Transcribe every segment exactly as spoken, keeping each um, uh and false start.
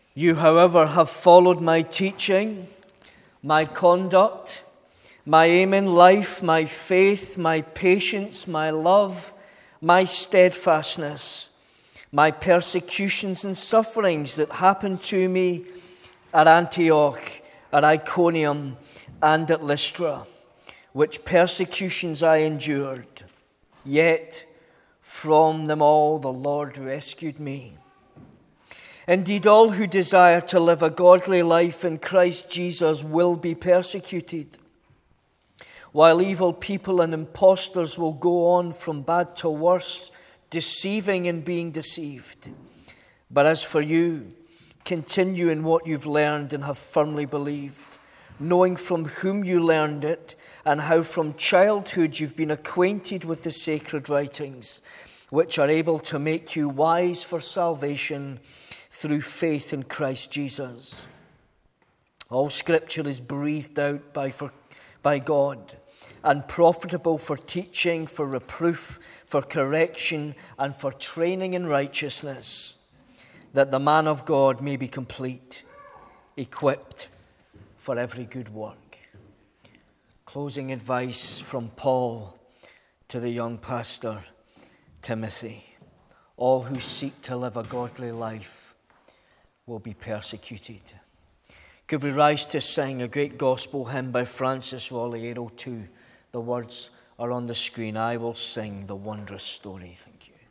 You, however, have followed my teaching, my conduct, my aim in life, my faith, my patience, my love, my steadfastness, my persecutions and sufferings that happened to me at Antioch, at Iconium, and at Lystra, which persecutions I endured. Yet from them all the Lord rescued me. Indeed, all who desire to live a godly life in Christ Jesus will be persecuted, while evil people and impostors will go on from bad to worse, deceiving and being deceived. But as for you, continue in what you've learned and have firmly believed, knowing from whom you learned it, and how from childhood you've been acquainted with the sacred writings, which are able to make you wise for salvation through faith in Christ Jesus. All Scripture is breathed out by, for, by God and profitable for teaching, for reproof, for correction, and for training in righteousness, that the man of God may be complete, equipped for every good work. Closing advice from Paul to the young pastor, Timothy. All who seek to live a godly life will be persecuted. Could we rise to sing a great gospel hymn by Francis Roliero too? The words are on the screen. I will sing the wondrous story. Thank you.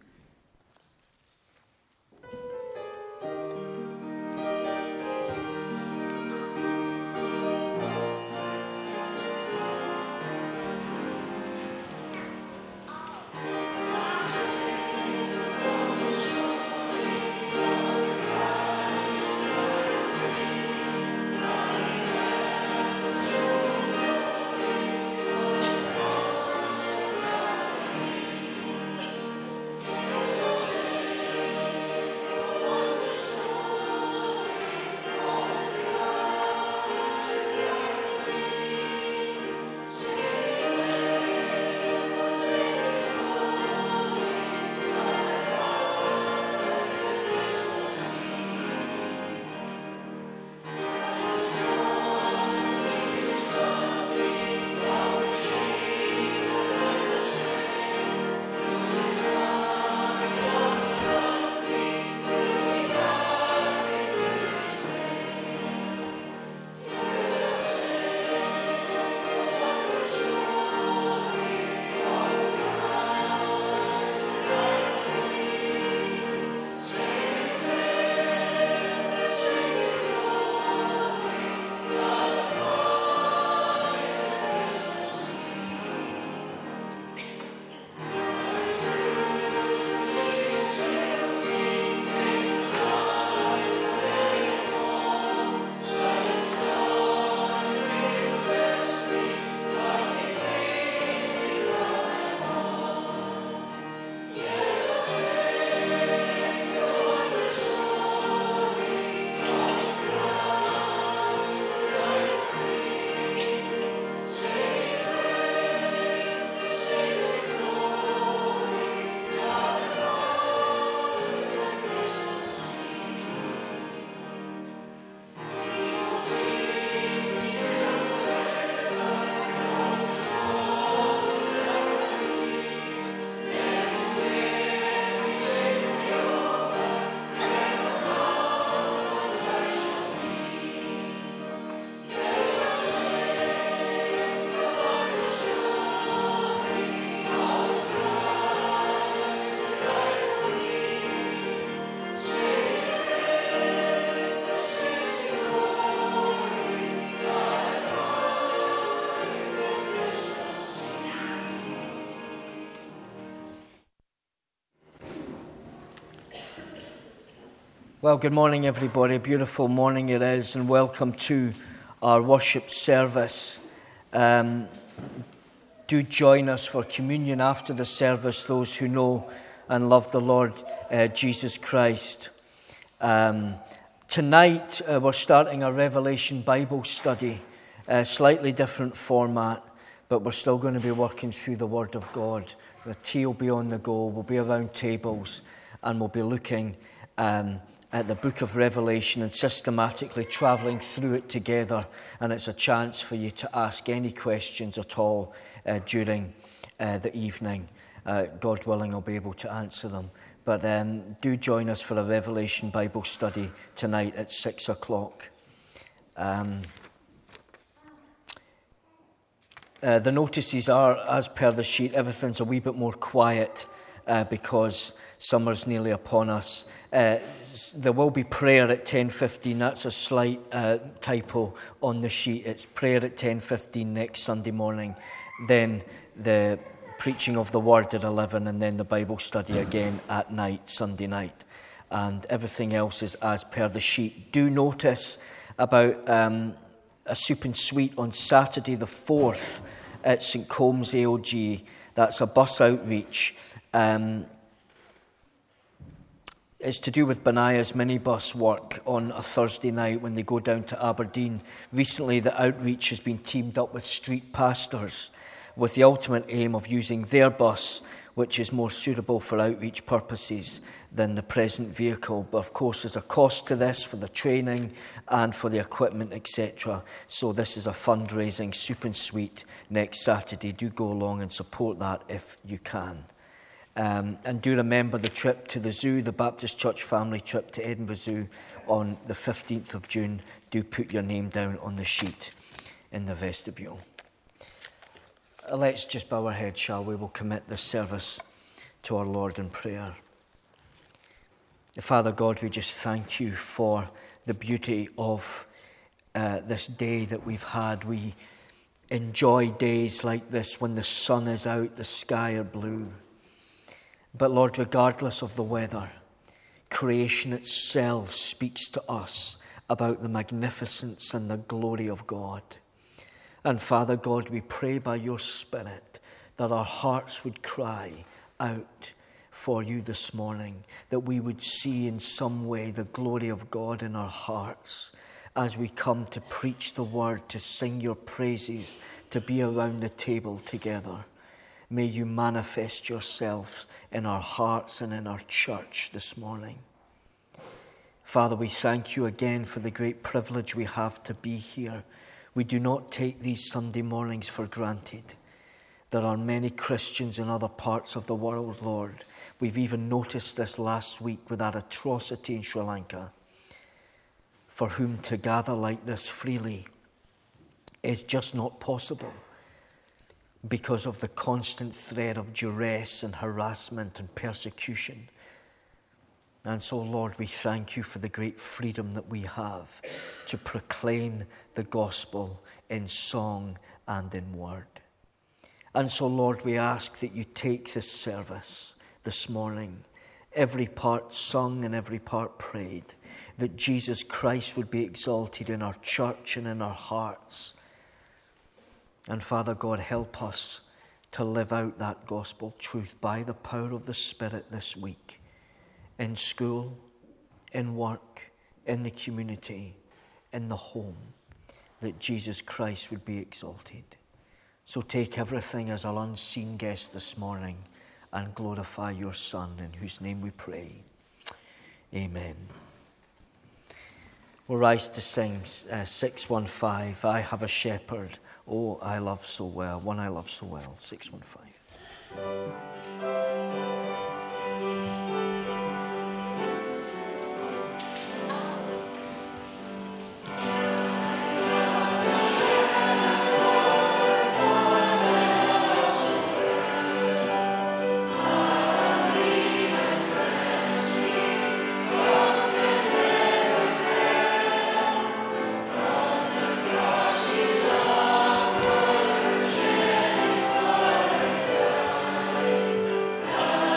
Well, good morning, everybody. Beautiful morning it is, and welcome to our worship service. Um, do join us for communion after the service, those who know and love the Lord uh, Jesus Christ. Um, tonight, uh, we're starting a Revelation Bible study, a slightly different format, but we're still going to be working through the Word of God. The tea will be on the go, we'll be around tables, and we'll be looking um, at the book of Revelation and systematically travelling through it together, and it's a chance for you to ask any questions at all uh, during uh, the evening. Uh, God willing, I'll be able to answer them. But um, do join us for a Revelation Bible study tonight at six o'clock. Um, uh, the notices are, as per the sheet, everything's a wee bit more quiet uh, because summer's nearly upon us. Uh, there will be prayer at ten fifteen. That's a slight uh, typo on the sheet. It's prayer at ten fifteen next Sunday morning. Then the preaching of the word at eleven, and then the Bible study again at night, Sunday night. And everything else is as per the sheet. Do notice about um, a soup and sweet on Saturday the fourth at St Combs A O G. That's a bus outreach. Um, It's to do with Benaya's minibus work on a Thursday night when they go down to Aberdeen. Recently, the outreach has been teamed up with street pastors with the ultimate aim of using their bus, which is more suitable for outreach purposes than the present vehicle. But of course, there's a cost to this for the training and for the equipment, et cetera. So this is a fundraising soup and sweet next Saturday. Do go along and support that if you can. Um, and do remember the trip to the zoo, the Baptist Church family trip to Edinburgh Zoo on the fifteenth of June. Do put your name down on the sheet in the vestibule. Uh, let's just bow our heads, shall we? We'll commit this service to our Lord in prayer. Father God, we just thank you for the beauty of uh, this day that we've had. We enjoy days like this when the sun is out, the sky are blue. But Lord, regardless of the weather, creation itself speaks to us about the magnificence and the glory of God. And Father God, we pray by your Spirit that our hearts would cry out for you this morning, that we would see in some way the glory of God in our hearts as we come to preach the word, to sing your praises, to be around the table together. May you manifest yourself in our hearts and in our church this morning. Father, we thank you again for the great privilege we have to be here. We do not take these Sunday mornings for granted. There are many Christians in other parts of the world, Lord. We've even noticed this last week with that atrocity in Sri Lanka, for whom to gather like this freely is just not possible, because of the constant threat of duress and harassment and persecution. And so, Lord, we thank you for the great freedom that we have to proclaim the gospel in song and in word. And so, Lord, we ask that you take this service this morning, every part sung and every part prayed, that Jesus Christ would be exalted in our church and in our hearts. And Father God, help us to live out that gospel truth by the power of the Spirit this week, in school, in work, in the community, in the home, that Jesus Christ would be exalted. So take everything as our unseen guest this morning and glorify your Son, in whose name we pray. Amen. We'll rise to sing uh, six one five, I Have a Shepherd, Oh, I love so well, one I love so well, six one five. Oh,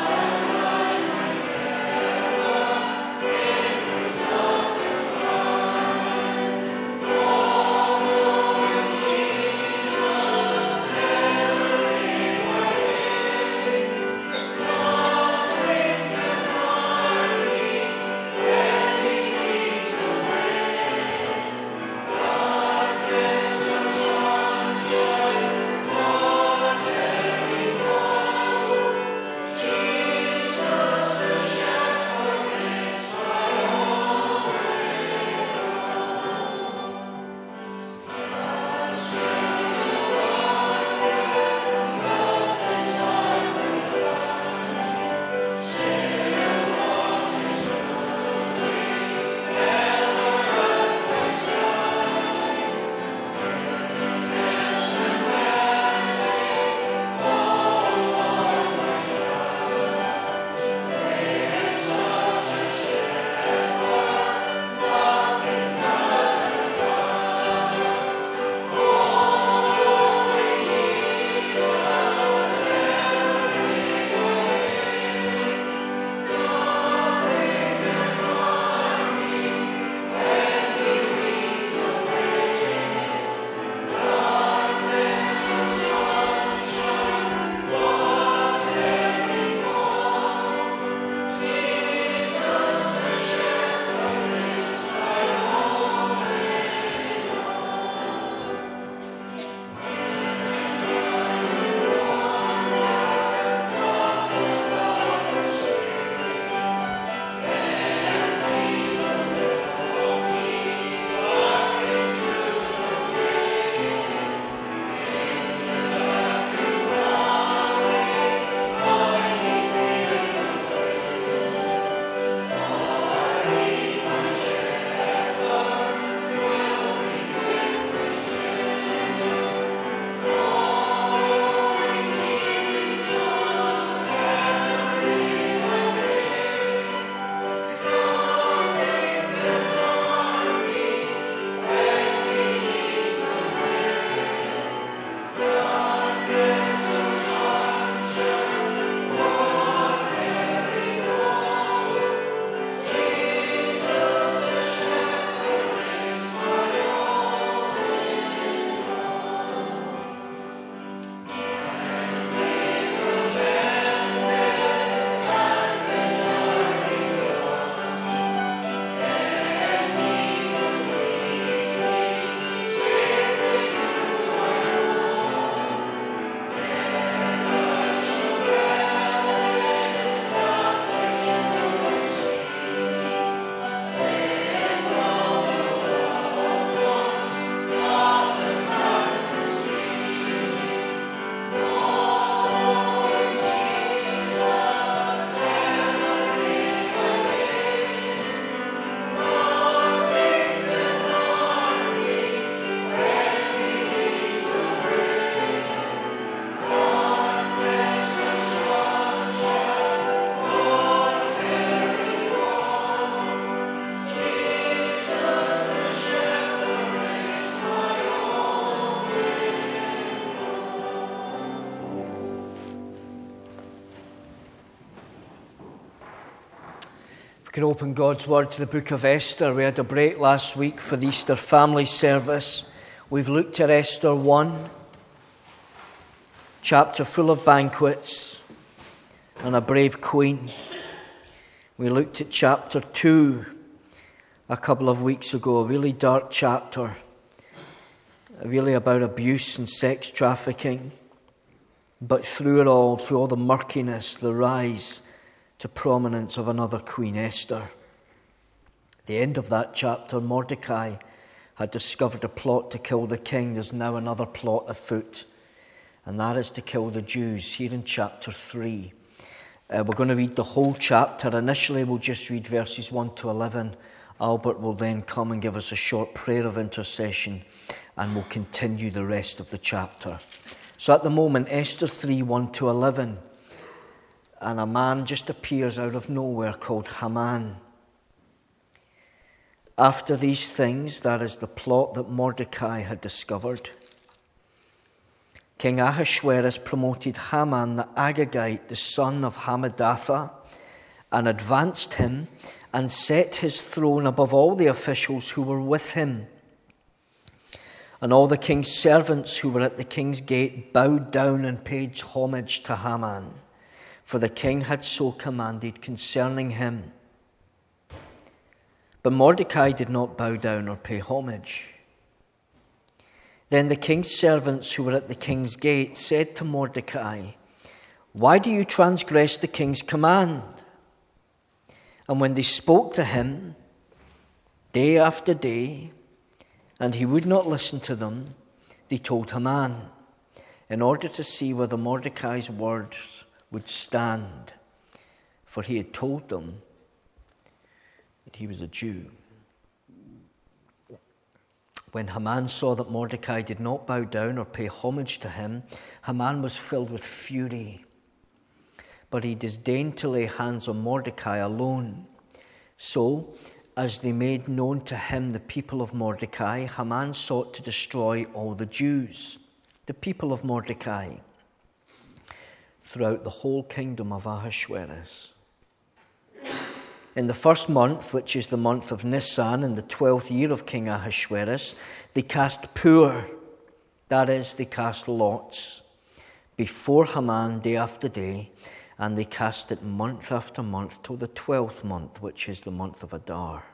We can open God's Word to the book of Esther. We had a break last week for the Easter family service. We've looked at Esther one, chapter full of banquets and a brave queen. We looked at chapter two a couple of weeks ago, a really dark chapter, really about abuse and sex trafficking. But through it all, through all the murkiness, the rise to prominence of another Queen Esther. At the end of that chapter, Mordecai had discovered a plot to kill the king. There's now another plot afoot, and that is to kill the Jews, here in chapter three. Uh, we're going to read the whole chapter. Initially, we'll just read verses one to eleven. Albert will then come and give us a short prayer of intercession, and we'll continue the rest of the chapter. So at the moment, Esther three, one to eleven, and a man just appears out of nowhere called Haman. After these things, that is the plot that Mordecai had discovered, King Ahasuerus promoted Haman the Agagite, the son of Hammedatha, and advanced him and set his throne above all the officials who were with him. And all the king's servants who were at the king's gate bowed down and paid homage to Haman, for the king had so commanded concerning him. But Mordecai did not bow down or pay homage. Then the king's servants who were at the king's gate said to Mordecai, "Why do you transgress the king's command?" And when they spoke to him day after day, and he would not listen to them, they told Haman, in order to see whether Mordecai's words would stand, for he had told them that he was a Jew. When Haman saw that Mordecai did not bow down or pay homage to him, Haman was filled with fury. But he disdained to lay hands on Mordecai alone. So, as they made known to him the people of Mordecai, Haman sought to destroy all the Jews, the people of Mordecai, throughout the whole kingdom of Ahasuerus. In the first month, which is the month of Nisan, in the twelfth year of King Ahasuerus, they cast pur, that is, they cast lots, before Haman day after day, and they cast it month after month till the twelfth month, which is the month of Adar.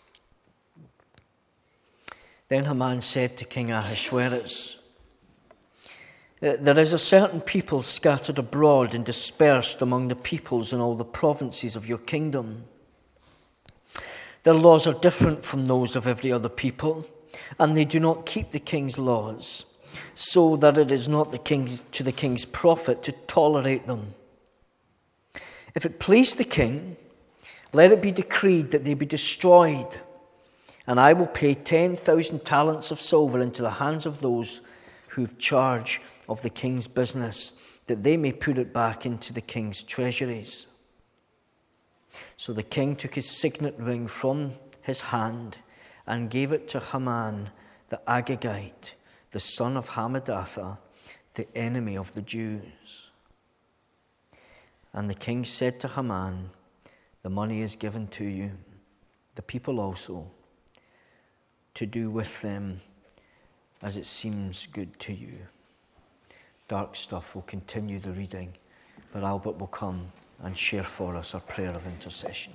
Then Haman said to King Ahasuerus, "There is a certain people scattered abroad and dispersed among the peoples in all the provinces of your kingdom. Their laws are different from those of every other people, and they do not keep the king's laws, so that it is not the king, to the king's profit to tolerate them. If it please the king, let it be decreed that they be destroyed, and I will pay ten thousand talents of silver into the hands of those who have charge of the king's business, that they may put it back into the king's treasuries." So the king took his signet ring from his hand and gave it to Haman the Agagite, the son of Hammedatha, the enemy of the Jews. And the king said to Haman, "The money is given to you, the people also, to do with them as it seems good to you." Dark stuff. Will continue the reading, but Albert will come and share for us our prayer of intercession.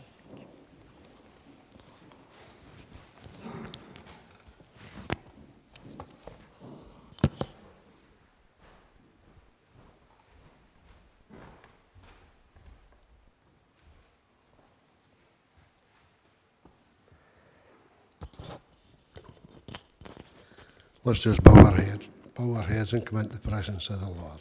Let's just bow our heads, bow our heads and come into the presence of the Lord.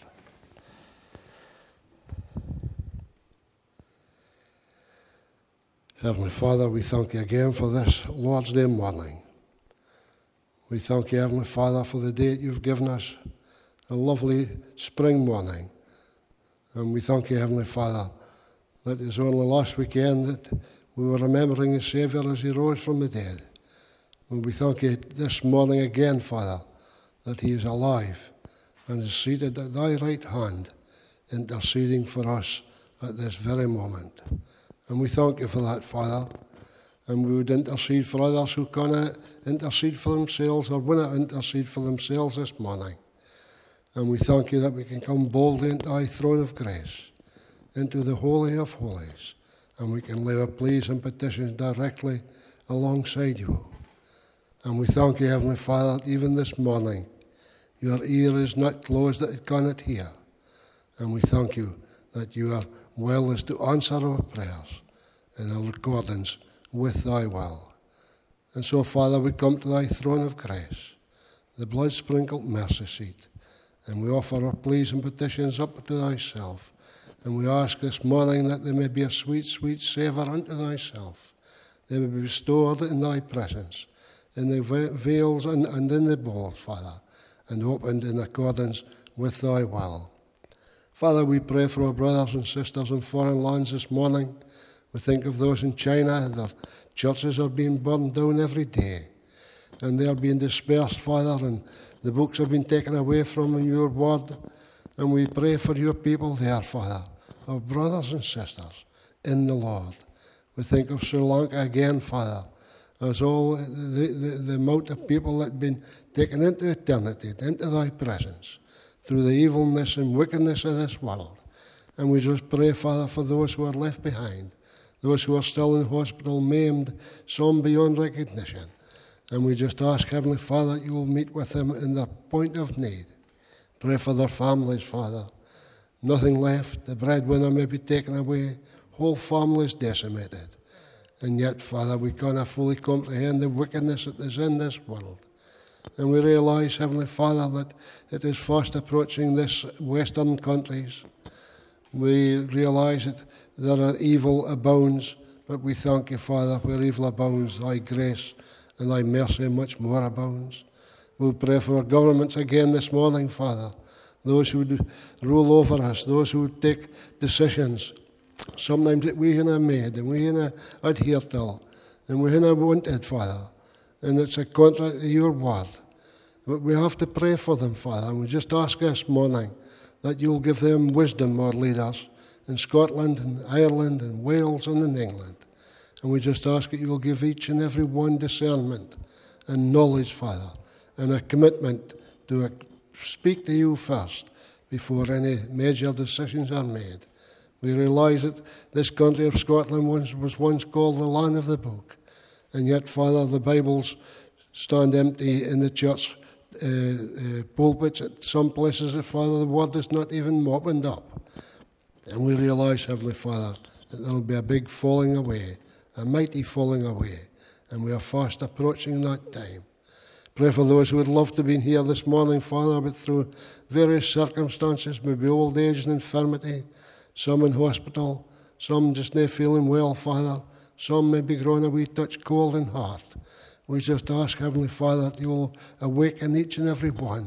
Heavenly Father, we thank you again for this Lord's Day morning. We thank you, Heavenly Father, for the day you've given us, a lovely spring morning. And we thank you, Heavenly Father, that it's only last weekend that we were remembering the Saviour as he rose from the dead. And we thank you this morning again, Father, that he is alive and is seated at thy right hand, interceding for us at this very moment. And we thank you for that, Father. And we would intercede for others who cannot intercede for themselves or will not intercede for themselves this morning. And we thank you that we can come boldly into thy throne of grace, into the Holy of Holies, and we can lay our pleas and petitions directly alongside you. And we thank you, Heavenly Father, that even this morning your ear is not closed that it cannot hear. And we thank you that you are well as to answer our prayers in accordance with thy will. And so, Father, we come to thy throne of grace, the blood-sprinkled mercy seat, and we offer our pleas and petitions up to thyself. And we ask this morning that they may be a sweet, sweet savour unto thyself. They may be stored in thy presence, in the veils and, and in the bowls, Father, and opened in accordance with thy will. Father, we pray for our brothers and sisters in foreign lands this morning. We think of those in China, and their churches are being burned down every day. And they are being dispersed, Father, and the books have been taken away from them in your word. And we pray for your people there, Father, our brothers and sisters in the Lord. We think of Sri Lanka again, Father, as all the, the, the amount of people that have been taken into eternity, into thy presence, through the evilness and wickedness of this world. And we just pray, Father, for those who are left behind, those who are still in hospital, maimed, some beyond recognition. And we just ask, Heavenly Father, that you will meet with them in their point of need. Pray for their families, Father. Nothing left. The breadwinner may be taken away. Whole families decimated. And yet, Father, we cannot fully comprehend the wickedness that is in this world. And we realize, Heavenly Father, that it is fast approaching this Western countries. We realize that there are evil abounds, but we thank you, Father, where evil abounds, thy grace and thy mercy much more abounds. We'll pray for our governments again this morning, Father, those who would rule over us, those who would take decisions, sometimes that we have made and we have adhered to, and we have wanted, Father, and it's a contrary to your word. But we have to pray for them, Father, and we just ask this morning that you'll give them wisdom, our leaders, in Scotland and Ireland and Wales and in England. And we just ask that you'll give each and every one discernment and knowledge, Father, and a commitment to speak to you first before any major decisions are made. We realise that this country of Scotland was, was once called the land of the book, and yet, Father, the Bibles stand empty in the church uh, uh, pulpits at some places. Father, the word is not even opened up. And we realise, Heavenly Father, that there will be a big falling away, a mighty falling away, and we are fast approaching that time. Pray for those who would love to be here this morning, Father, but through various circumstances, maybe old age and infirmity, some in hospital, some just not feeling well, Father, some may be growing a wee touch cold in heart. We just ask, Heavenly Father, that you will awaken each and every one.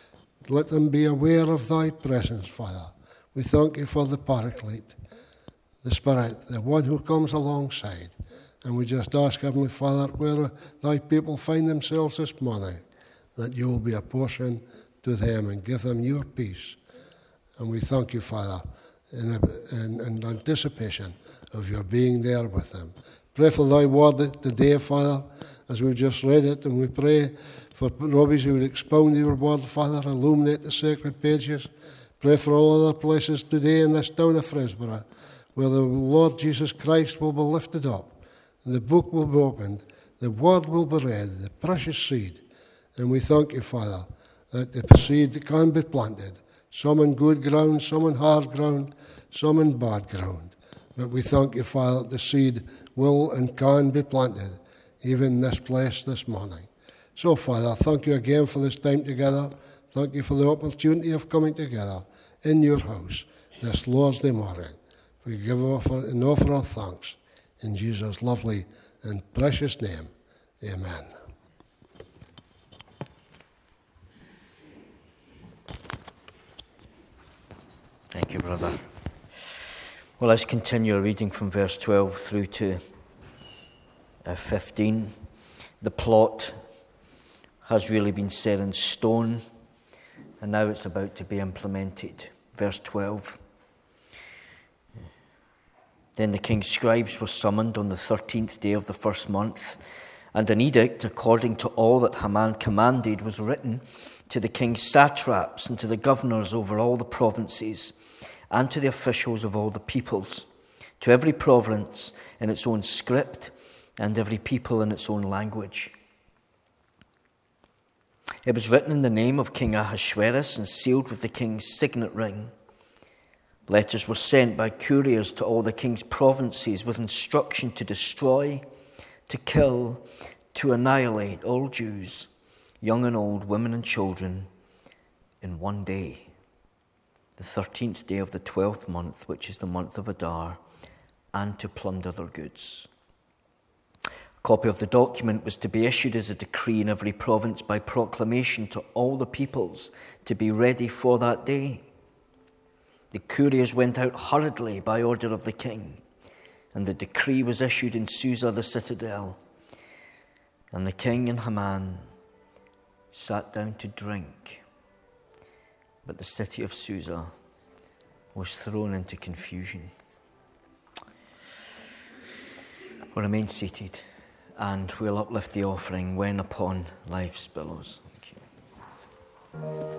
Let them be aware of thy presence, Father. We thank you for the Paraclete, the Spirit, the one who comes alongside. And we just ask, Heavenly Father, where thy people find themselves this morning, that you will be a portion to them and give them your peace. And we thank you, Father, in, in, in anticipation of your being there with them. Pray for thy word today, Father, as we've just read it, and we pray for Robbie who would expound your word, Father, illuminate the sacred pages. Pray for all other places today in this town of Fresborough, where the Lord Jesus Christ will be lifted up, the book will be opened, the word will be read, the precious seed. And we thank you, Father, that the seed can be planted, some in good ground, some in hard ground, some in bad ground. But we thank you, Father, that the seed will and can be planted, even in this place this morning. So, Father, thank you again for this time together. Thank you for the opportunity of coming together in your house this Lord's Day morning. We give offer and offer our thanks in Jesus' lovely and precious name. Amen. Thank you, brother. Well, let's continue reading from verse twelve through to uh, fifteen. The plot has really been set in stone, and now it's about to be implemented. Verse twelve. Then the king's scribes were summoned on the thirteenth day of the first month, and an edict, according to all that Haman commanded, was written to the king's satraps and to the governors over all the provinces, and to the officials of all the peoples, to every province in its own script, and every people in its own language. It was written in the name of King Ahasuerus and sealed with the king's signet ring. Letters were sent by couriers to all the king's provinces with instruction to destroy, to kill, to annihilate all Jews, young and old, women and children, in one day, the thirteenth day of the twelfth month, which is the month of Adar, and to plunder their goods. A copy of the document was to be issued as a decree in every province by proclamation to all the peoples to be ready for that day. The couriers went out hurriedly by order of the king, and the decree was issued in Susa the citadel. And the king and Haman sat down to drink, but the city of Susa was thrown into confusion. We'll remain seated, and we'll uplift the offering when upon life's billows. Thank you.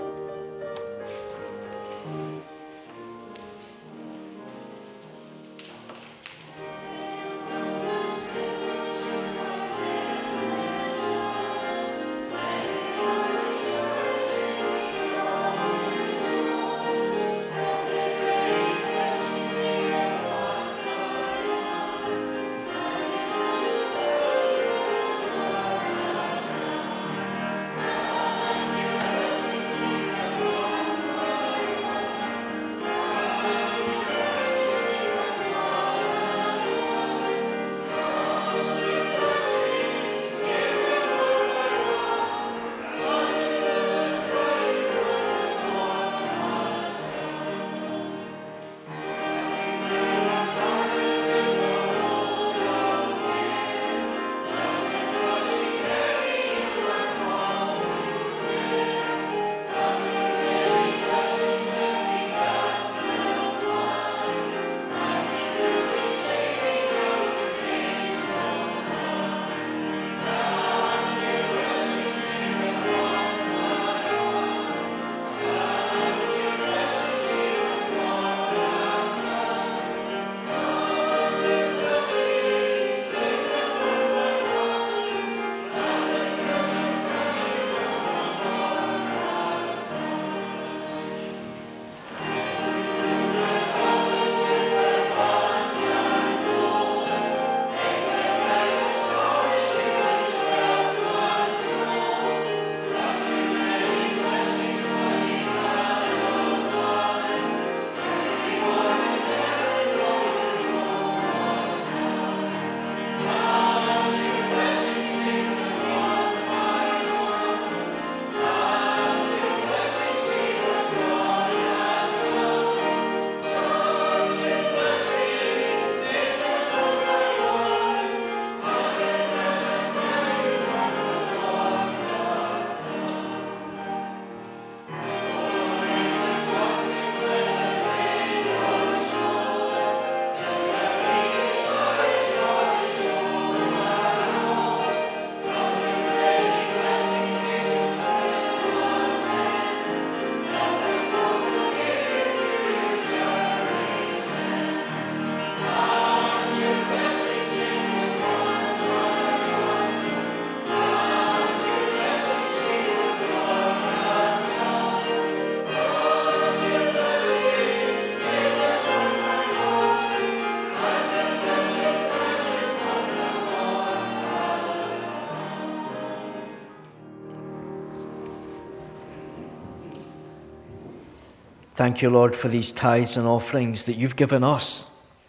Thank you, Lord, for these tithes and offerings that you've given us,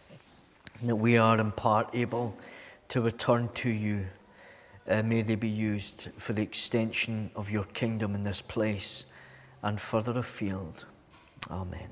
and that we are in part able to return to you. Uh, may they be used for the extension of your kingdom in this place and further afield. Amen.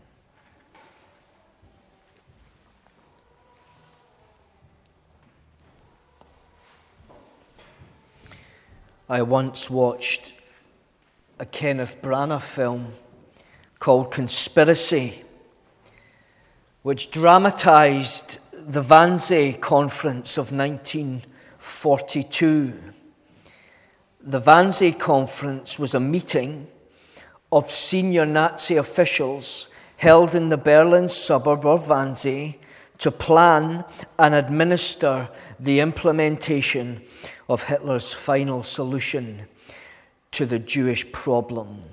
I once watched a Kenneth Branagh film called Conspiracy, which dramatized the Wannsee Conference of nineteen forty-two. The Wannsee Conference was a meeting of senior Nazi officials held in the Berlin suburb of Wannsee to plan and administer the implementation of Hitler's final solution to the Jewish problem.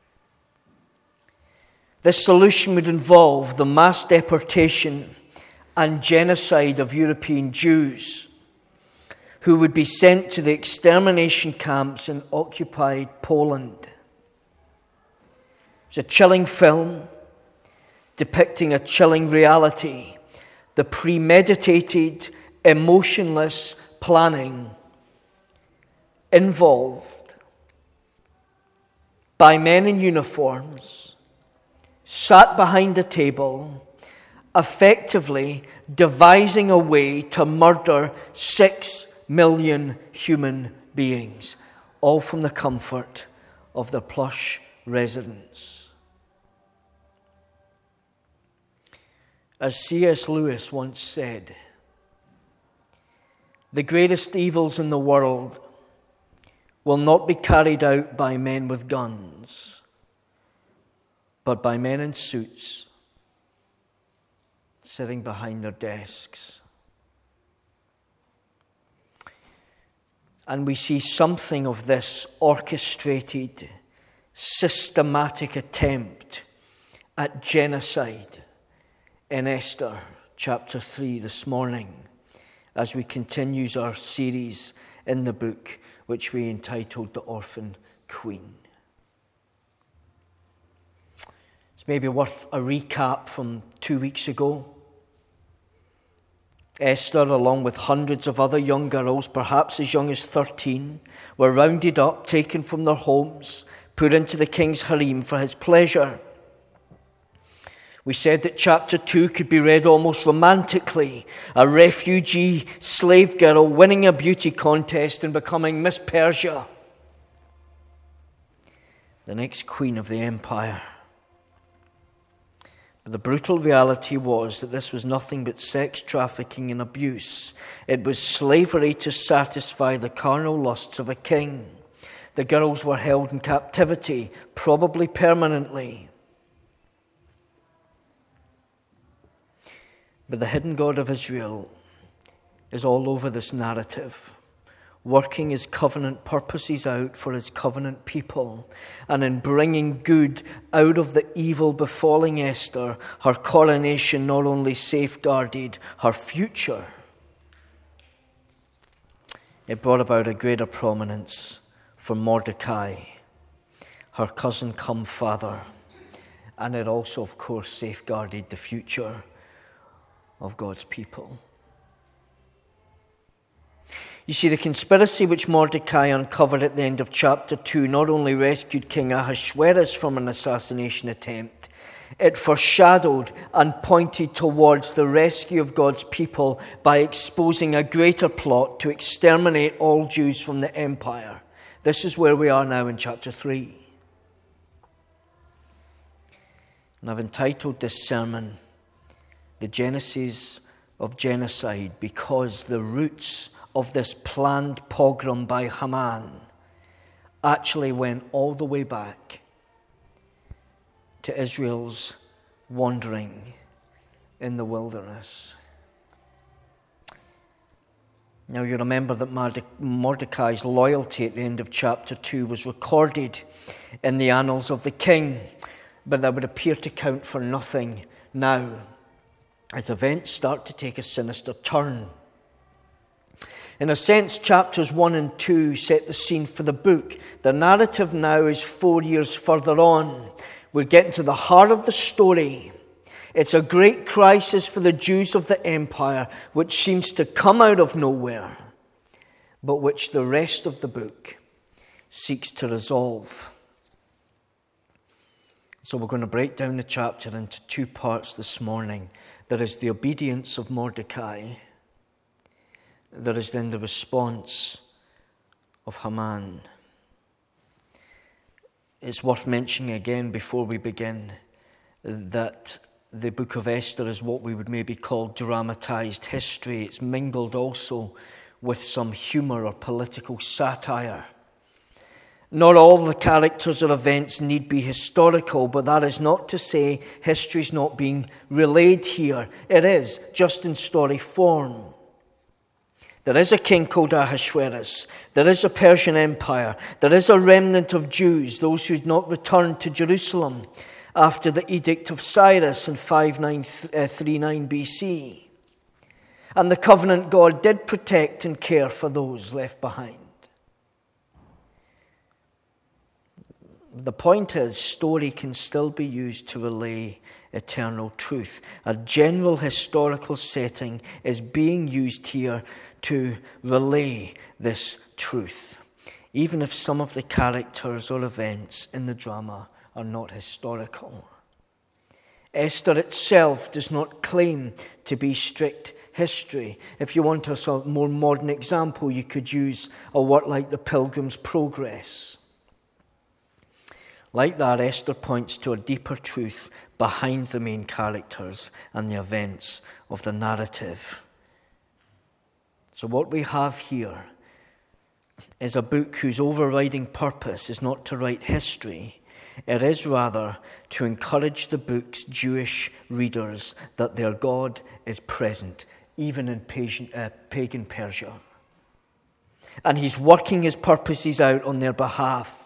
This solution would involve the mass deportation and genocide of European Jews who would be sent to the extermination camps in occupied Poland. It was a chilling film depicting a chilling reality, the premeditated, emotionless planning involved by men in uniforms, sat behind a table, effectively devising a way to murder six million human beings, all from the comfort of their plush residence. As C S Lewis once said, the greatest evils in the world will not be carried out by men with guns, but by men in suits sitting behind their desks. And we see something of this orchestrated, systematic attempt at genocide in Esther chapter three this morning, as we continue our series in the book which we entitled The Orphan Queen. It's maybe worth a recap from two weeks ago. Esther, along with hundreds of other young girls, perhaps as young as thirteen, were rounded up, taken from their homes, put into the king's harem for his pleasure. We said that chapter two could be read almost romantically, a refugee slave girl winning a beauty contest and becoming Miss Persia, the next queen of the empire. But the brutal reality was that this was nothing but sex trafficking and abuse. It was slavery to satisfy the carnal lusts of a king. The girls were held in captivity, probably permanently. But the hidden God of Israel is all over this narrative, working his covenant purposes out for his covenant people, and in bringing good out of the evil befalling Esther, her coronation not only safeguarded her future, it brought about a greater prominence for Mordecai, her cousin cum father, and it also, of course, safeguarded the future of God's people. You see, the conspiracy which Mordecai uncovered at the end of chapter two not only rescued King Ahasuerus from an assassination attempt, it foreshadowed and pointed towards the rescue of God's people by exposing a greater plot to exterminate all Jews from the empire. This is where we are now in chapter three. And I've entitled this sermon, The Genesis of Genocide, because the roots of this planned pogrom by Haman actually went all the way back to Israel's wandering in the wilderness. Now you remember that Mordecai's loyalty at the end of chapter two was recorded in the annals of the king, but that would appear to count for nothing now, as events start to take a sinister turn. In a sense, chapters one and two set the scene for the book. The narrative now is four years further on. We're getting to the heart of the story. It's a great crisis for the Jews of the empire, which seems to come out of nowhere, but which the rest of the book seeks to resolve. So we're going to break down the chapter into two parts this morning. There is the obedience of Mordecai. There is then the response of Haman. It's worth mentioning again before we begin that the book of Esther is what we would maybe call dramatized history. It's mingled also with some humor or political satire. Not all the characters or events need be historical, but that is not to say history's not being relayed here. It is, just in story form. There is a king called Ahasuerus. There is a Persian Empire. There is a remnant of Jews, those who had not returned to Jerusalem after the Edict of Cyrus in five thirty-nine B C. And the covenant God did protect and care for those left behind. The point is, story can still be used to relay eternal truth. A general historical setting is being used here to relay this truth, even if some of the characters or events in the drama are not historical. Esther itself does not claim to be strict history. If you want a sort of more modern example, you could use a work like The Pilgrim's Progress. Like that, Esther points to a deeper truth behind the main characters and the events of the narrative. So what we have here is a book whose overriding purpose is not to write history. It is rather to encourage the book's Jewish readers that their God is present, even in pagan Persia. And he's working his purposes out on their behalf.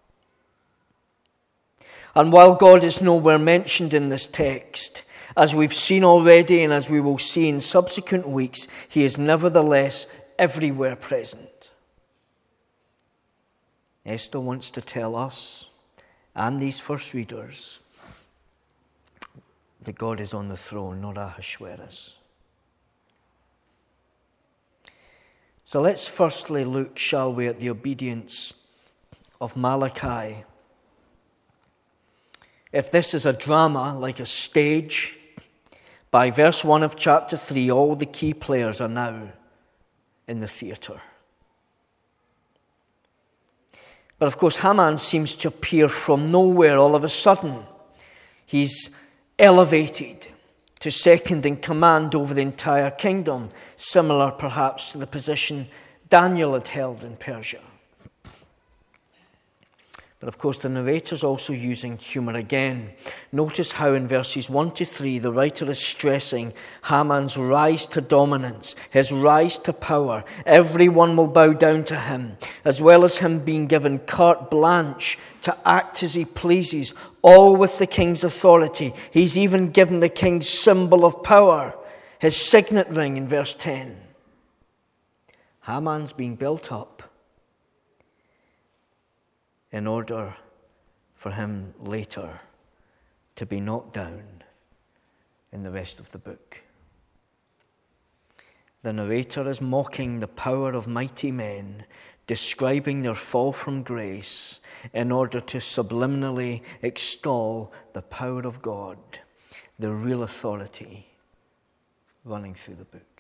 And while God is nowhere mentioned in this text, as we've seen already and as we will see in subsequent weeks, he is nevertheless everywhere present. Esther wants to tell us and these first readers that God is on the throne, not Ahasuerus. So let's firstly look, shall we, at the obedience of Malachi. If this is a drama, like a stage, by verse one of chapter three, all the key players are now in the theatre. But of course, Haman seems to appear from nowhere all of a sudden. He's elevated to second in command over the entire kingdom, similar perhaps to the position Daniel had held in Persia. But of course, the narrator's also using humour again. Notice how in verses one to three, the writer is stressing Haman's rise to dominance, his rise to power. Everyone will bow down to him, as well as him being given carte blanche to act as he pleases, all with the king's authority. He's even given the king's symbol of power, his signet ring in verse ten. Haman's being built up in order for him later to be knocked down in the rest of the book. The narrator is mocking the power of mighty men, describing their fall from grace in order to subliminally extol the power of God, the real authority running through the book.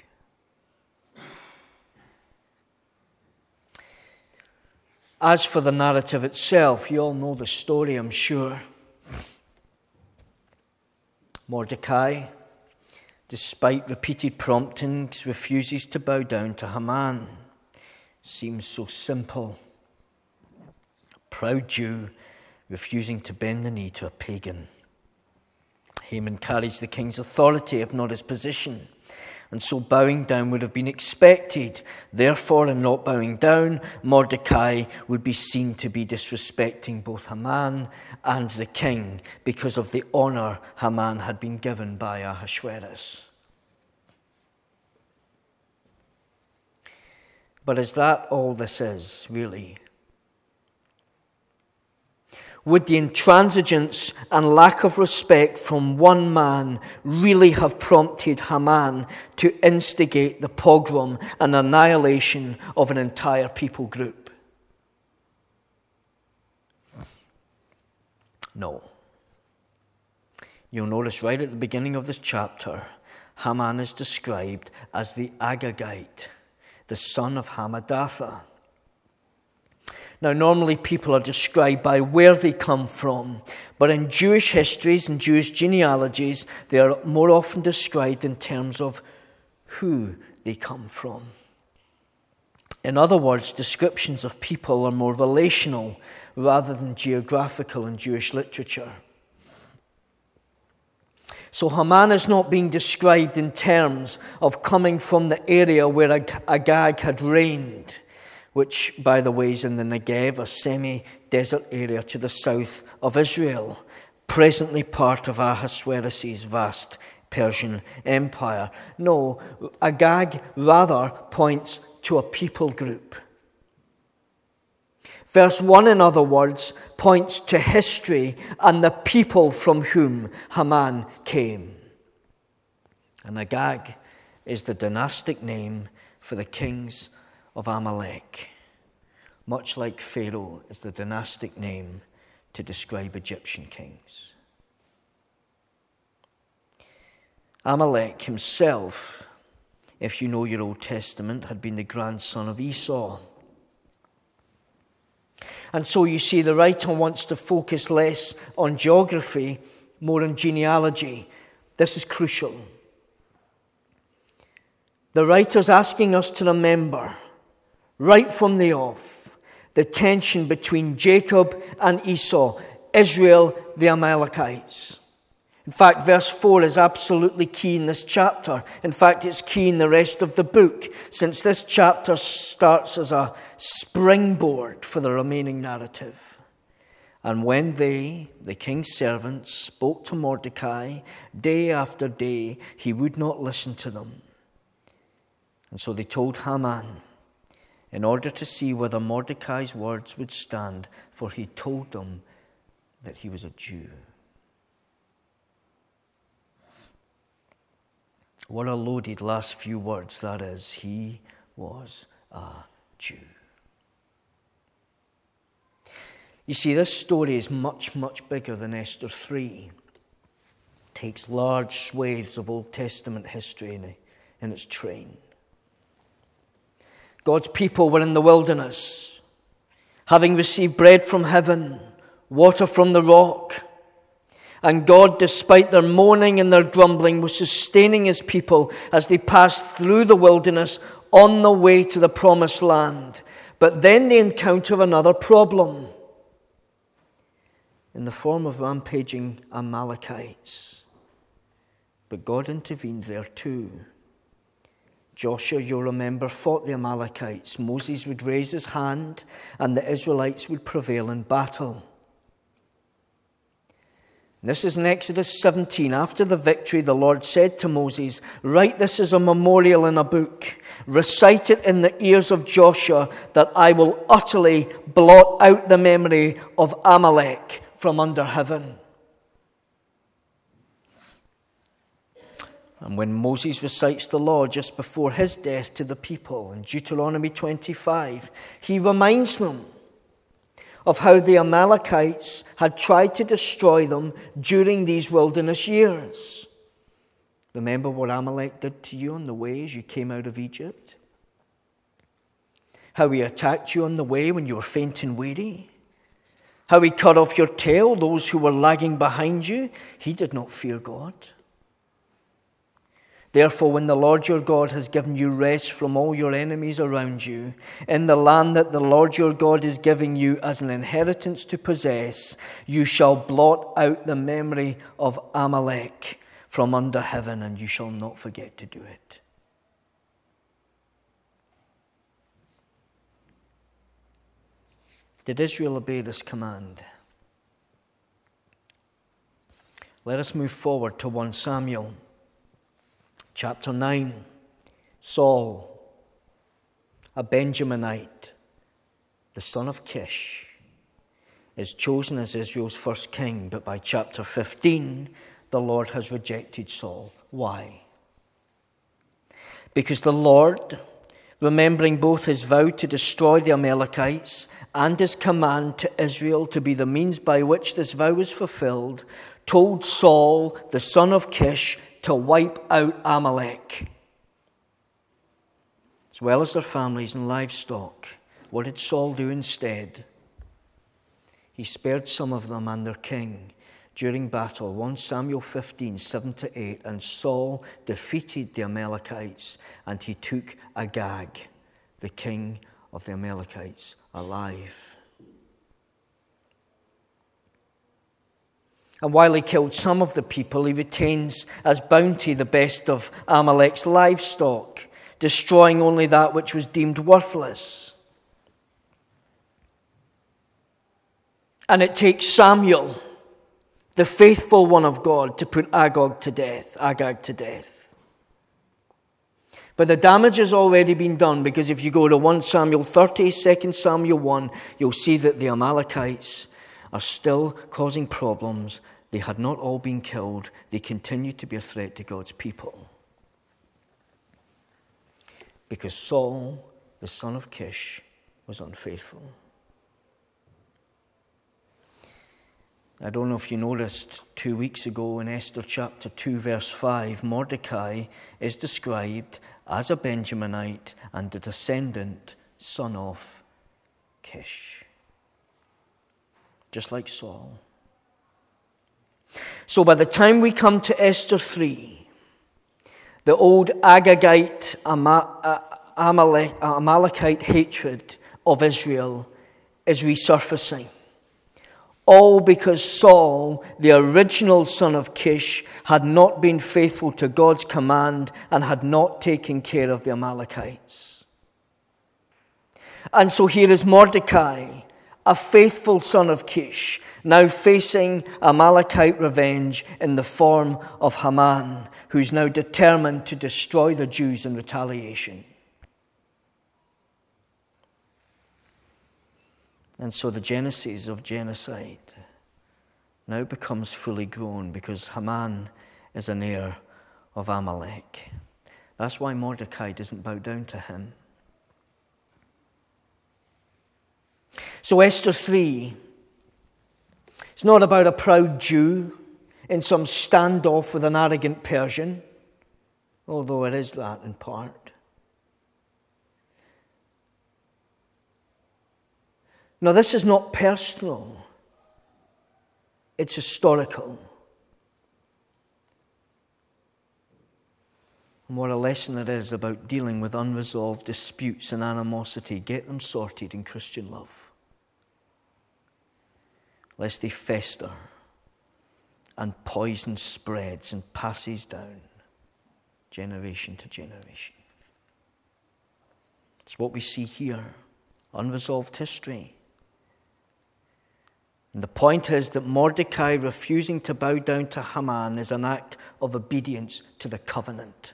As for the narrative itself, you all know the story, I'm sure. Mordecai, despite repeated promptings, refuses to bow down to Haman. Seems so simple. A proud Jew refusing to bend the knee to a pagan. Haman carries the king's authority, if not his position. And so bowing down would have been expected. Therefore, in not bowing down, Mordecai would be seen to be disrespecting both Haman and the king because of the honor Haman had been given by Ahasuerus. But is that all this is, really? Would the intransigence and lack of respect from one man really have prompted Haman to instigate the pogrom and annihilation of an entire people group? No. You'll notice right at the beginning of this chapter, Haman is described as the Agagite, the son of Hammedatha. Now, normally people are described by where they come from, but in Jewish histories and Jewish genealogies, they are more often described in terms of who they come from. In other words, descriptions of people are more relational rather than geographical in Jewish literature. So Haman is not being described in terms of coming from the area where Agag had reigned, which, by the way, is in the Negev, a semi-desert area to the south of Israel, presently part of Ahasuerus' vast Persian Empire. No, Agag rather points to a people group. Verse one, in other words, points to history and the people from whom Haman came. And Agag is the dynastic name for the kings of Amalek, much like Pharaoh is the dynastic name to describe Egyptian kings. Amalek himself, if you know your Old Testament, had been the grandson of Esau. And so you see, the writer wants to focus less on geography, more on genealogy. This is crucial. The writer's asking us to remember, right from the off, the tension between Jacob and Esau, Israel, the Amalekites. In fact, verse four is absolutely key in this chapter. In fact, it's key in the rest of the book, since this chapter starts as a springboard for the remaining narrative. And when they, the king's servants, spoke to Mordecai day after day, he would not listen to them. And so they told Haman, in order to see whether Mordecai's words would stand, for he told them that he was a Jew. What a loaded last few words that is. He was a Jew. You see, this story is much, much bigger than Esther three. It takes large swathes of Old Testament history in, in its train. God's people were in the wilderness, having received bread from heaven, water from the rock. And God, despite their moaning and their grumbling, was sustaining his people as they passed through the wilderness on the way to the promised land. But then they encounter another problem in the form of rampaging Amalekites. But God intervened there too. Joshua, you'll remember, fought the Amalekites. Moses would raise his hand and the Israelites would prevail in battle. This is in Exodus seventeen. After the victory, the Lord said to Moses, write this as a memorial in a book. Recite it in the ears of Joshua, that I will utterly blot out the memory of Amalek from under heaven. And when Moses recites the law just before his death to the people in Deuteronomy twenty-five, he reminds them of how the Amalekites had tried to destroy them during these wilderness years. Remember what Amalek did to you on the way as you came out of Egypt? How he attacked you on the way when you were faint and weary? How he cut off your tail, those who were lagging behind you? He did not fear God. Therefore, when the Lord your God has given you rest from all your enemies around you, in the land that the Lord your God is giving you as an inheritance to possess, you shall blot out the memory of Amalek from under heaven, and you shall not forget to do it. Did Israel obey this command? Let us move forward to First Samuel. Chapter nine, Saul, a Benjaminite, the son of Kish, is chosen as Israel's first king, but by chapter fifteen, the Lord has rejected Saul. Why? Because the Lord, remembering both his vow to destroy the Amalekites and his command to Israel to be the means by which this vow was fulfilled, told Saul, the son of Kish, to wipe out Amalek, as well as their families and livestock. What did Saul do instead? He spared some of them and their king during battle. First Samuel fifteen, seven to eight. And Saul defeated the Amalekites, and he took Agag, the king of the Amalekites, alive. And while he killed some of the people, he retains as bounty the best of Amalek's livestock, destroying only that which was deemed worthless. And it takes Samuel, the faithful one of God, to put Agag to death, Agag to death. But the damage has already been done, because if you go to First Samuel thirty, Second Samuel one, you'll see that the Amalekites are still causing problems. They had not all been killed. They continued to be a threat to God's people. Because Saul, the son of Kish, was unfaithful. I don't know if you noticed two weeks ago in Esther chapter two, verse five, Mordecai is described as a Benjaminite and a descendant, son of Kish. Just like Saul. So by the time we come to Esther three, the old Agagite, Amalek, Amalekite hatred of Israel is resurfacing. All because Saul, the original son of Kish, had not been faithful to God's command and had not taken care of the Amalekites. And so here is Mordecai, a faithful son of Kish, now facing Amalekite revenge in the form of Haman, who's now determined to destroy the Jews in retaliation. And so the genesis of genocide now becomes fully grown, because Haman is an heir of Amalek. That's why Mordecai doesn't bow down to him. So Esther three, it's not about a proud Jew in some standoff with an arrogant Persian, although it is that in part. Now, this is not personal. It's historical. And what a lesson it is about dealing with unresolved disputes and animosity. Get them sorted in Christian love, lest they fester and poison spreads and passes down generation to generation. It's what we see here. Unresolved history. And the point is that Mordecai refusing to bow down to Haman is an act of obedience to the covenant.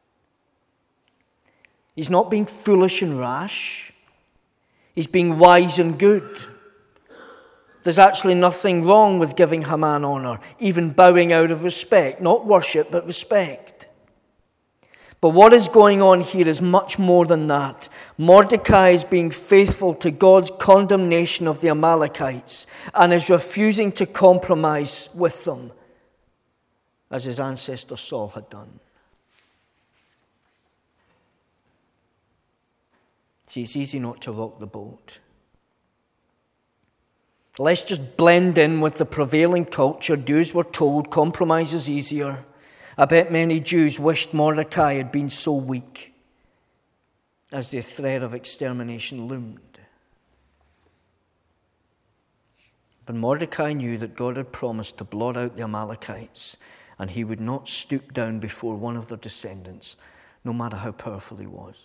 He's not being foolish and rash. He's being wise and good. There's actually nothing wrong with giving Haman honor, even bowing out of respect. Not worship, but respect. But what is going on here is much more than that. Mordecai is being faithful to God's condemnation of the Amalekites and is refusing to compromise with them, as his ancestor Saul had done. See, it's easy not to rock the boat. Let's just blend in with the prevailing culture. Jews were told compromise is easier. I bet many Jews wished Mordecai had been so weak as the threat of extermination loomed. But Mordecai knew that God had promised to blot out the Amalekites, and he would not stoop down before one of their descendants, no matter how powerful he was.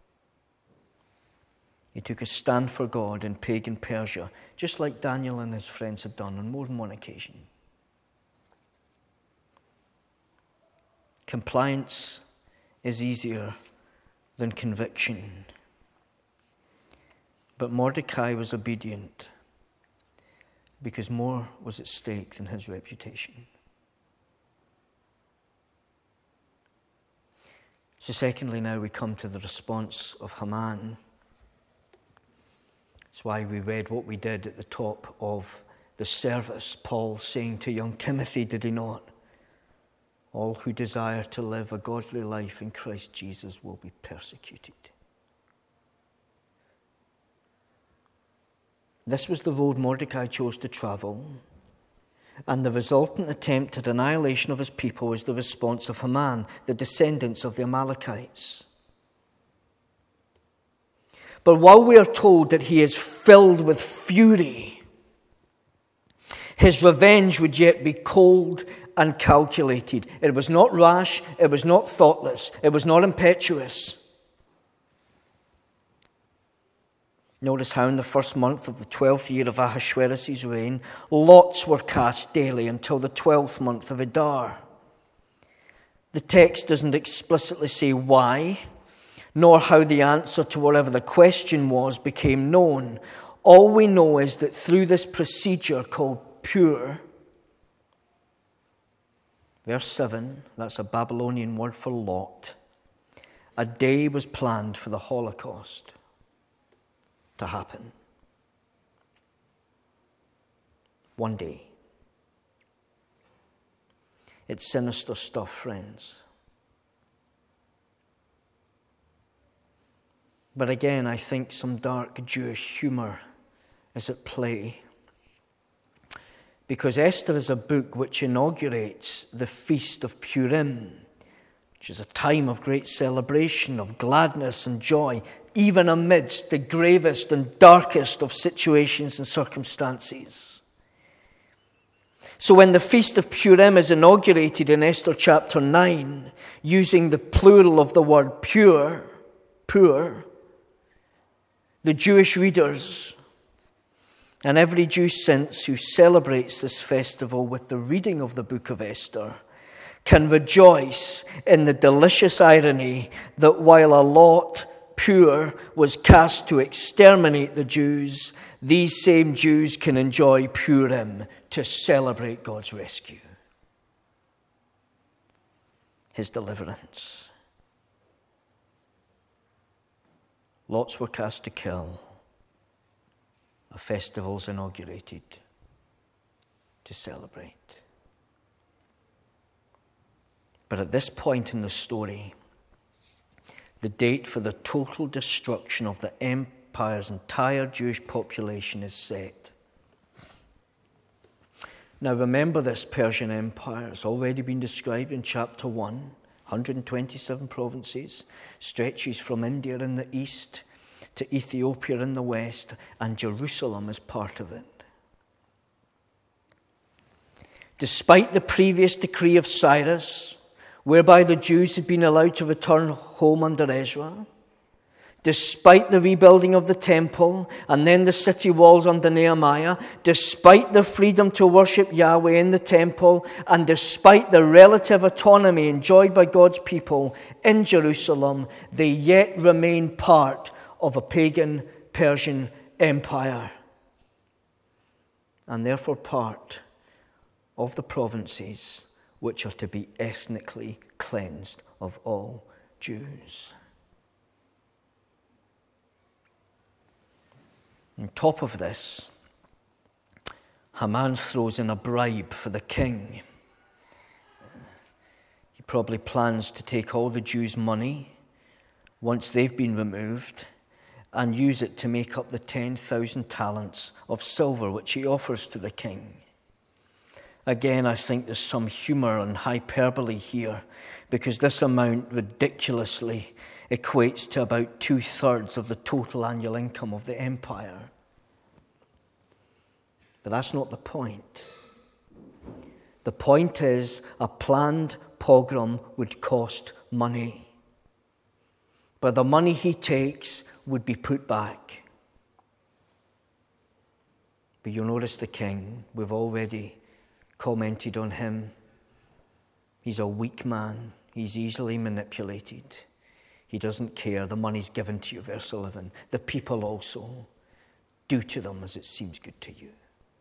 He took a stand for God in pagan Persia, just like Daniel and his friends had done on more than one occasion. Compliance is easier than conviction. But Mordecai was obedient because more was at stake than his reputation. So secondly, now we come to the response of Haman. That's why we read what we did at the top of the service. Paul saying to young Timothy, did he not? All who desire to live a godly life in Christ Jesus will be persecuted. This was the road Mordecai chose to travel, and the resultant attempt at annihilation of his people was the response of Haman, the descendants of the Amalekites. But while we are told that he is filled with fury, his revenge would yet be cold and calculated. It was not rash, it was not thoughtless, it was not impetuous. Notice how in the first month of the twelfth year of Ahasuerus' reign, lots were cast daily until the twelfth month of Adar. The text doesn't explicitly say why, nor how the answer to whatever the question was became known. All we know is that through this procedure called pure, verse seven, that's a Babylonian word for lot, a day was planned for the Holocaust to happen. One day. It's sinister stuff, friends. But again, I think some dark Jewish humor is at play. Because Esther is a book which inaugurates the Feast of Purim, which is a time of great celebration, of gladness and joy, even amidst the gravest and darkest of situations and circumstances. So when the Feast of Purim is inaugurated in Esther chapter nine, using the plural of the word pure, poor, the Jewish readers and every Jew since who celebrates this festival with the reading of the book of Esther can rejoice in the delicious irony that while a lot pure was cast to exterminate the Jews, these same Jews can enjoy Purim to celebrate God's rescue, his deliverance. Lots were cast to kill. A festival's inaugurated to celebrate. But at this point in the story, the date for the total destruction of the empire's entire Jewish population is set. Now remember, this Persian Empire has already been described in chapter one, one hundred twenty-seven provinces, stretches from India in the east to Ethiopia in the west, and Jerusalem is part of it. Despite the previous decree of Cyrus, whereby the Jews had been allowed to return home under Ezra, despite the rebuilding of the temple and then the city walls under Nehemiah, despite the freedom to worship Yahweh in the temple, and despite the relative autonomy enjoyed by God's people in Jerusalem, they yet remain part of a pagan Persian empire, and therefore part of the provinces which are to be ethnically cleansed of all Jews. On top of this, Haman throws in a bribe for the king. He probably plans to take all the Jews' money once they've been removed and use it to make up the ten thousand talents of silver which he offers to the king. Again, I think there's some humor and hyperbole here, because this amount ridiculously equates to about two-thirds of the total annual income of the empire. But that's not the point. The point is, a planned pogrom would cost money. But the money he takes would be put back. But you'll notice the king, we've already commented on him. He's a weak man. He's easily manipulated. He doesn't care. The money's given to you, verse eleven. The people also. Do to them as it seems good to you.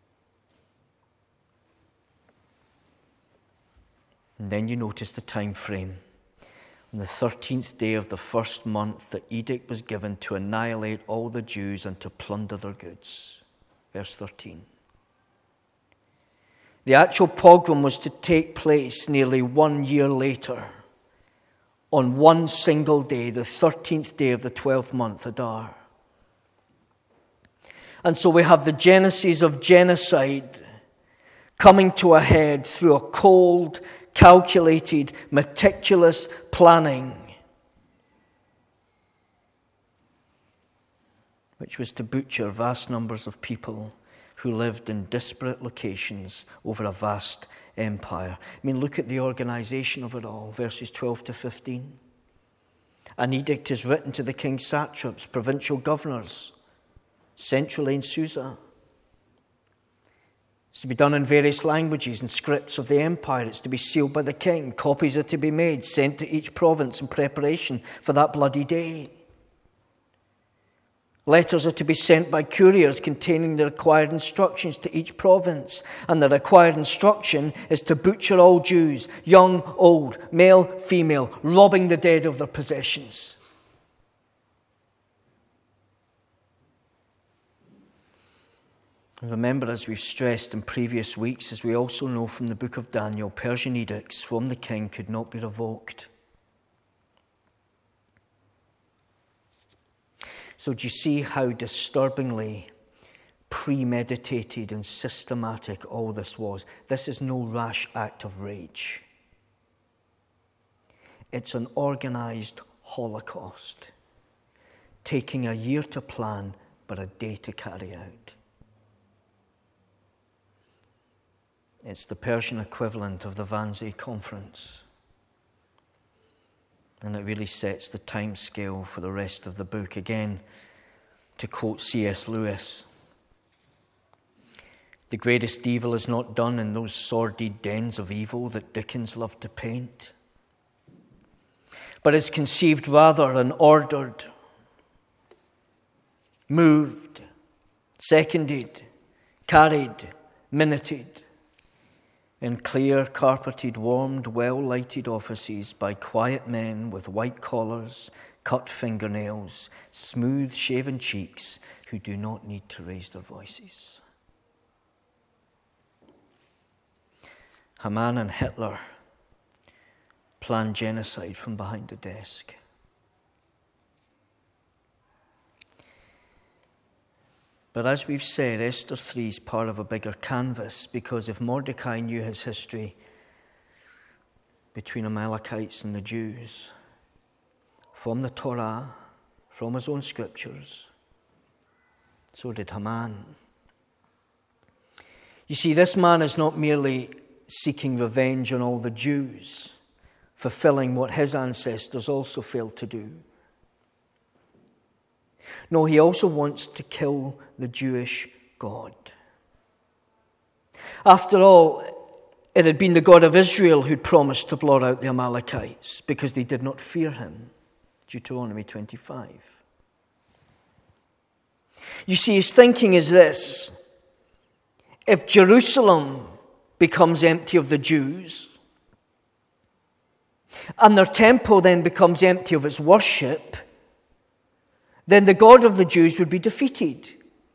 And then you notice the time frame. On the thirteenth day of the first month, the edict was given to annihilate all the Jews and to plunder their goods. Verse thirteen. The actual pogrom was to take place nearly one year later, on one single day, the thirteenth day of the twelfth month, Adar. And so we have the genesis of genocide coming to a head through a cold, calculated, meticulous planning, which was to butcher vast numbers of people who lived in disparate locations over a vast empire. I mean, look at the organization of it all, verses twelve to fifteen. An edict is written to the king's satraps, provincial governors, centrally in Susa. It's to be done in various languages and scripts of the empire. It's to be sealed by the king. Copies are to be made, sent to each province in preparation for that bloody day. Letters are to be sent by couriers containing the required instructions to each province. And the required instruction is to butcher all Jews, young, old, male, female, robbing the dead of their possessions. And remember, as we've stressed in previous weeks, as we also know from the book of Daniel, Persian edicts from the king could not be revoked. So do you see how disturbingly premeditated and systematic all this was? This is no rash act of rage. It's an organized holocaust, taking a year to plan, but a day to carry out. It's the Persian equivalent of the Wannsee Conference. And it really sets the time scale for the rest of the book. Again, to quote C S Lewis, the greatest evil is not done in those sordid dens of evil that Dickens loved to paint, but is conceived rather and ordered, moved, seconded, carried, minuted, in clear, carpeted, warmed, well-lighted offices by quiet men with white collars, cut fingernails, smooth-shaven cheeks, who do not need to raise their voices. Haman and Hitler planned genocide from behind the desk. But as we've said, Esther three is part of a bigger canvas, because if Mordecai knew his history between Amalekites and the Jews, from the Torah, from his own scriptures, so did Haman. You see, this man is not merely seeking revenge on all the Jews, fulfilling what his ancestors also failed to do. No, he also wants to kill the Jewish God. After all, it had been the God of Israel who'd promised to blot out the Amalekites because they did not fear him. Deuteronomy twenty-five. You see, his thinking is this: if Jerusalem becomes empty of the Jews, and their temple then becomes empty of its worship, then the God of the Jews would be defeated.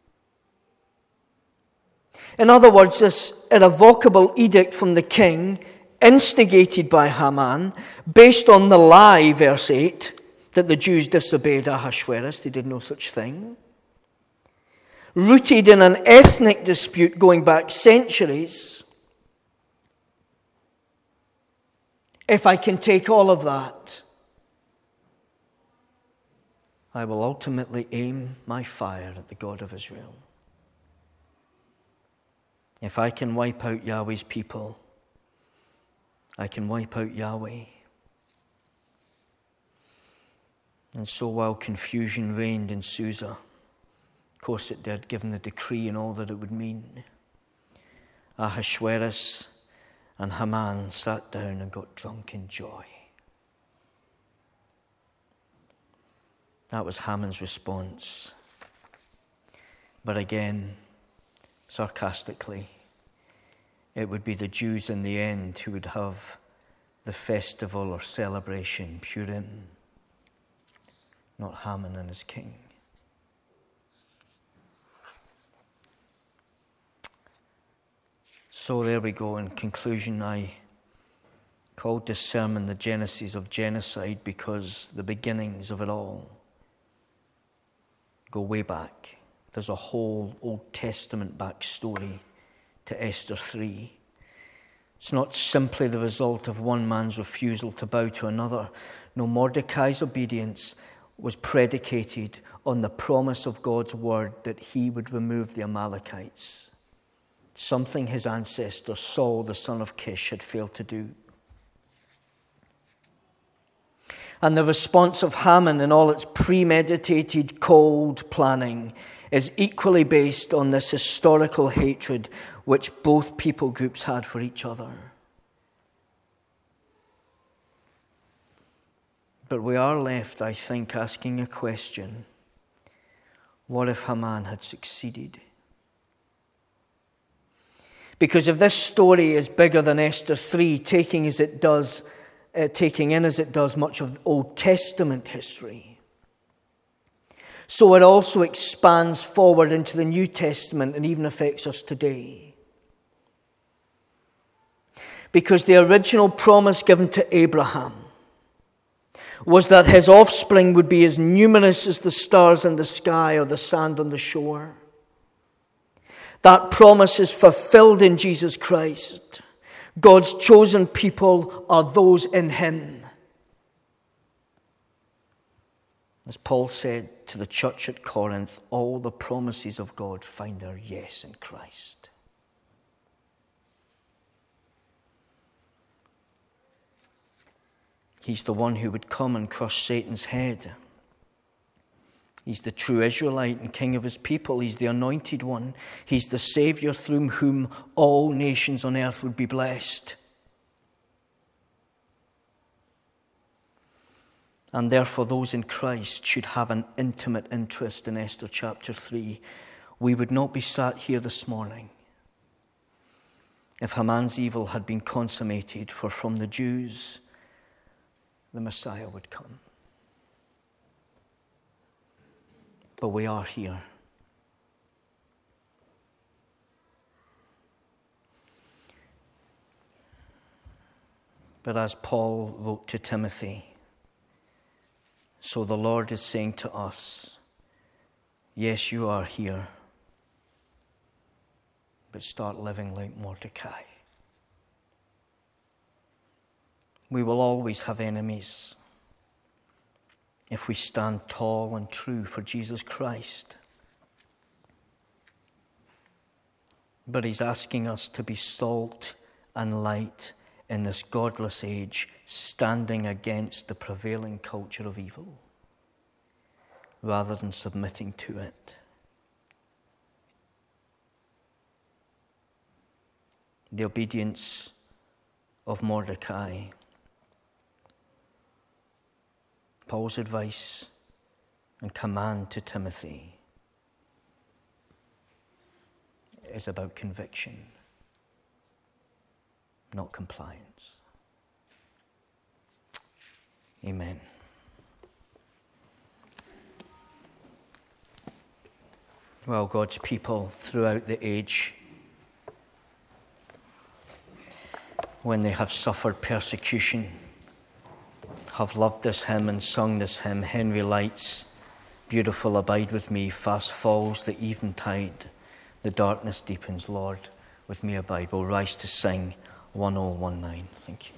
In other words, this irrevocable edict from the king, instigated by Haman, based on the lie, verse eight, that the Jews disobeyed Ahasuerus, they did no such thing, rooted in an ethnic dispute going back centuries. If I can take all of that, I will ultimately aim my fire at the God of Israel. If I can wipe out Yahweh's people, I can wipe out Yahweh. And so while confusion reigned in Susa, of course it did, given the decree and all that it would mean, Ahasuerus and Haman sat down and got drunk in joy. That was Haman's response. But again, sarcastically, it would be the Jews in the end who would have the festival or celebration, Purim, not Haman and his king. So there we go. In conclusion, I called this sermon the Genesis of Genocide because the beginnings of it all go way back there's a whole Old Testament backstory to Esther three. It's not simply the result of one man's refusal to bow to another. No, Mordecai's obedience was predicated on the promise of God's word that he would remove the Amalekites, something his ancestor Saul, the son of Kish, had failed to do. And the response of Haman in all its premeditated, cold planning is equally based on this historical hatred which both people groups had for each other. But we are left, I think, asking a question. What if Haman had succeeded? Because if this story is bigger than Esther three, taking as it does, uh, taking in as it does much of Old Testament history, so it also expands forward into the New Testament and even affects us today. Because the original promise given to Abraham was that his offspring would be as numerous as the stars in the sky or the sand on the shore. That promise is fulfilled in Jesus Christ. God's chosen people are those in him. As Paul said to the church at Corinth, all the promises of God find their yes in Christ. He's the one who would come and crush Satan's head. He's the true Israelite and king of his people. He's the anointed one. He's the Savior through whom all nations on earth would be blessed. And therefore those in Christ should have an intimate interest in Esther chapter three. We would not be sat here this morning if Haman's evil had been consummated, for from the Jews the Messiah would come. But we are here. But as Paul wrote to Timothy, so the Lord is saying to us, yes, you are here, but start living like Mordecai. We will always have enemies if we stand tall and true for Jesus Christ. But he's asking us to be salt and light in this godless age, standing against the prevailing culture of evil, rather than submitting to it. The obedience of Mordecai. Paul's advice and command to Timothy is about conviction, not compliance. Amen. Well, God's people throughout the age, when they have suffered persecution, have loved this hymn and sung this hymn. Henry Light's beautiful Abide With Me. Fast falls the eventide, the darkness deepens, Lord, with me abide. We'll rise to sing one oh one nine. Thank you.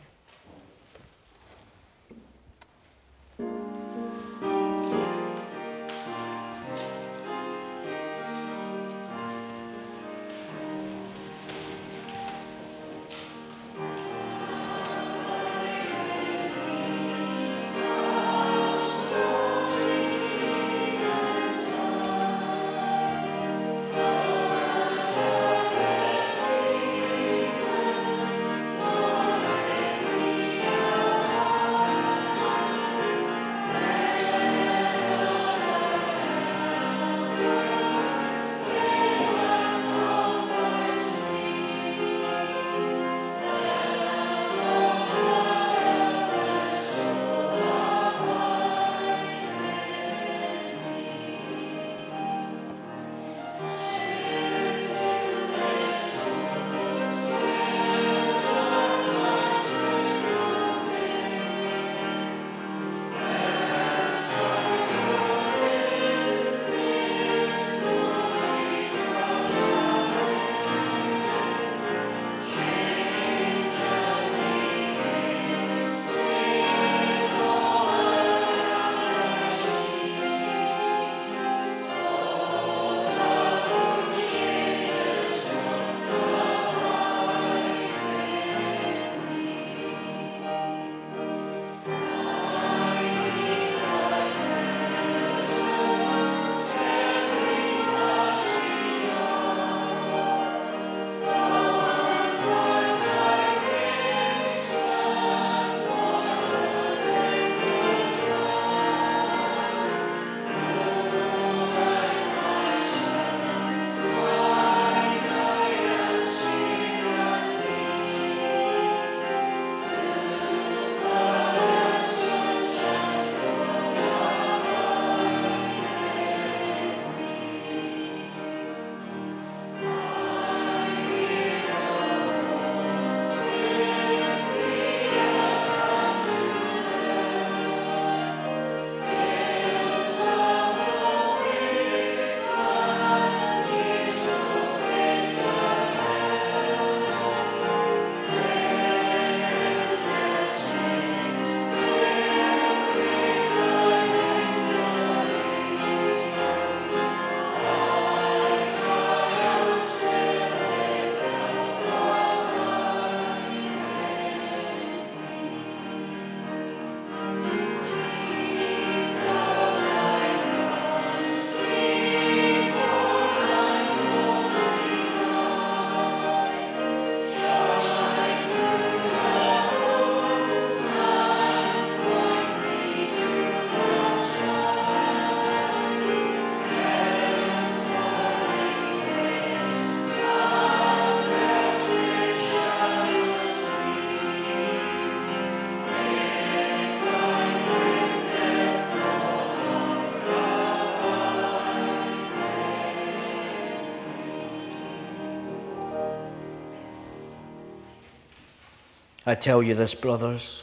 I tell you this, brothers,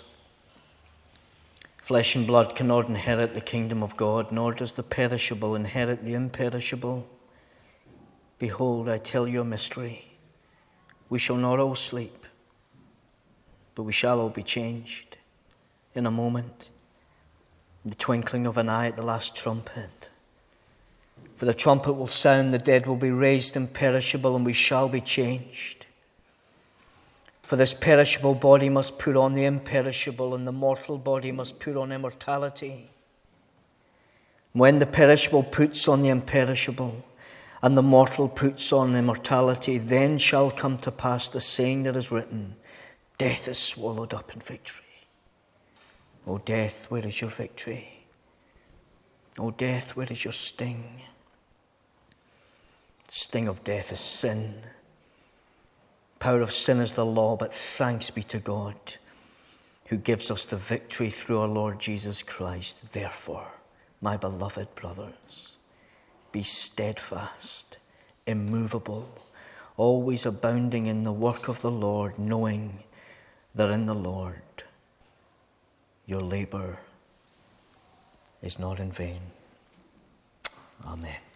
flesh and blood cannot inherit the kingdom of God, nor does the perishable inherit the imperishable. Behold, I tell you a mystery. We shall not all sleep, but we shall all be changed in a moment, in the twinkling of an eye at the last trumpet. For the trumpet will sound, the dead will be raised imperishable, and we shall be changed. For this perishable body must put on the imperishable, and the mortal body must put on immortality. When the perishable puts on the imperishable, and the mortal puts on immortality, then shall come to pass the saying that is written, death is swallowed up in victory. O death, where is your victory? O death, where is your sting? The sting of death is sin. Power of sin is the law, but thanks be to God who gives us the victory through our Lord Jesus Christ. Therefore, my beloved brothers, be steadfast, immovable, always abounding in the work of the Lord, knowing that in the Lord your labor is not in vain. Amen.